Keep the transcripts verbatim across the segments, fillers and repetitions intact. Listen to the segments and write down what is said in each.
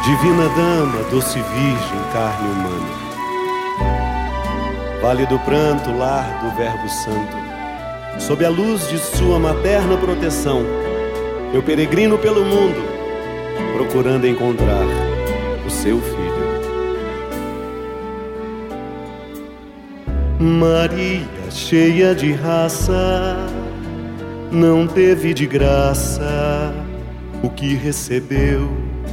Divina Dama, doce Virgem, carne humana, Vale do pranto, lar do Verbo Santo, sob a luz de sua materna proteção, eu peregrino pelo mundo, procurando encontrar o seu filho. Maria, cheia de raça, não teve de graça o que recebeu.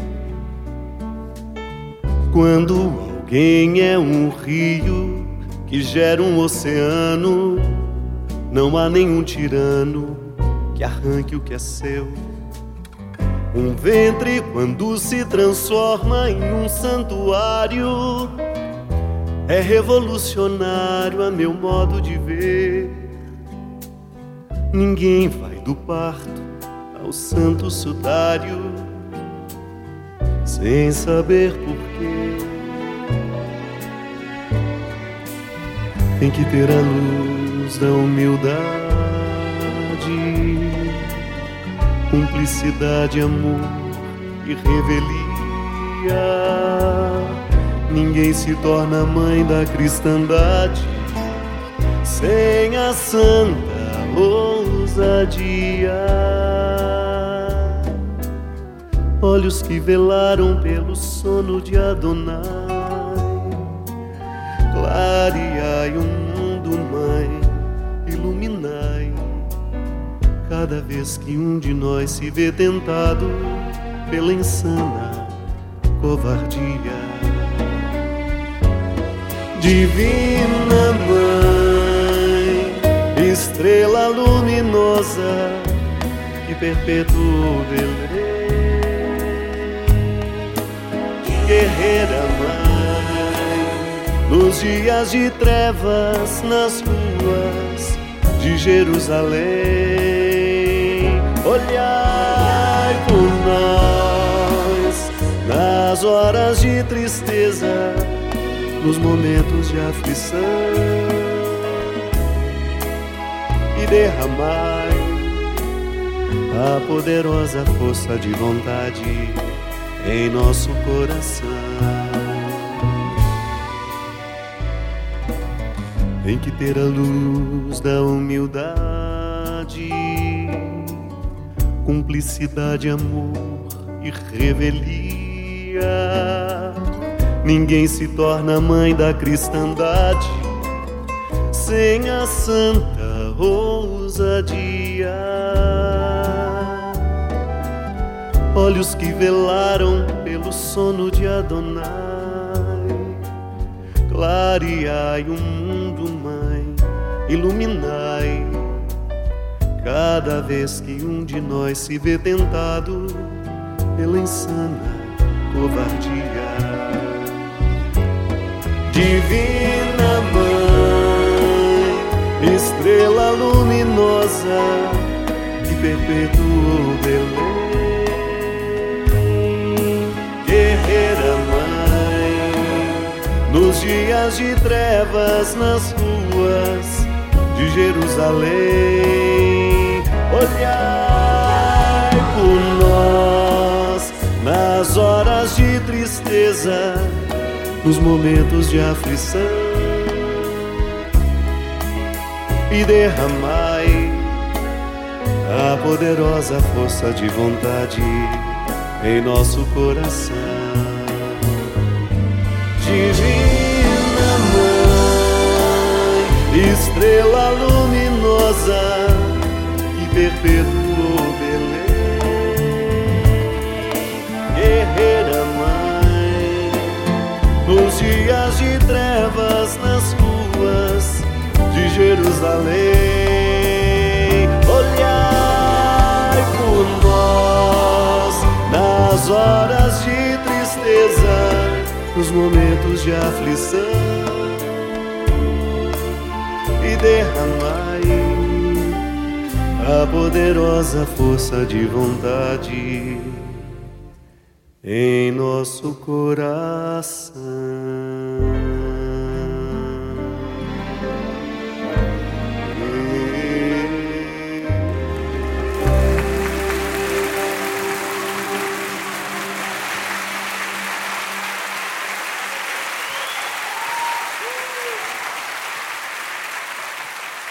Quando alguém é um rio que gera um oceano, não há nenhum tirano que arranque o que é seu. Um ventre, quando se transforma em um santuário, é revolucionário a meu modo de ver. Ninguém vai do parto ao santo sudário sem saber porquê. Tem que ter a luz da humildade, cumplicidade, amor e revelia. Ninguém se torna mãe da cristandade sem a santa ousadia. Olhos que velaram pelo sono de Adonai, clareai o mundo, mãe, iluminai. Cada vez que um de nós se vê tentado pela insana covardia. Divina Mãe, estrela luminosa que perpetua o belém. Guerreira Mãe, nos dias de trevas, nas ruas de Jerusalém, olhai por nós nas horas de tristeza, nos momentos de aflição, e derramai a poderosa força de vontade em nosso coração. Tem que ter a luz da humildade, cumplicidade, amor e revelia. Ninguém se torna mãe da cristandade sem a santa ousadia. Olhos que velaram pelo sono de Adonai, clareai o mundo, mãe, iluminai. Cada vez que um de nós se vê tentado pela insana covardia. Divina Mãe, estrela luminosa que perpetua o belém. Guerreira Mãe, nos dias de trevas, nas ruas de Jerusalém, olhai por nós nas horas de tristeza, nos momentos de aflição, e derramai a poderosa força de vontade em nosso coração. Divina Mãe, estrela luminosa que perpetua o belém. Guerreira Mãe, nos dias de trevas, nas ruas de Jerusalém, olhai por nós nas horas de tristeza, nos momentos de aflição, e derramai a poderosa força de vontade em nosso coração.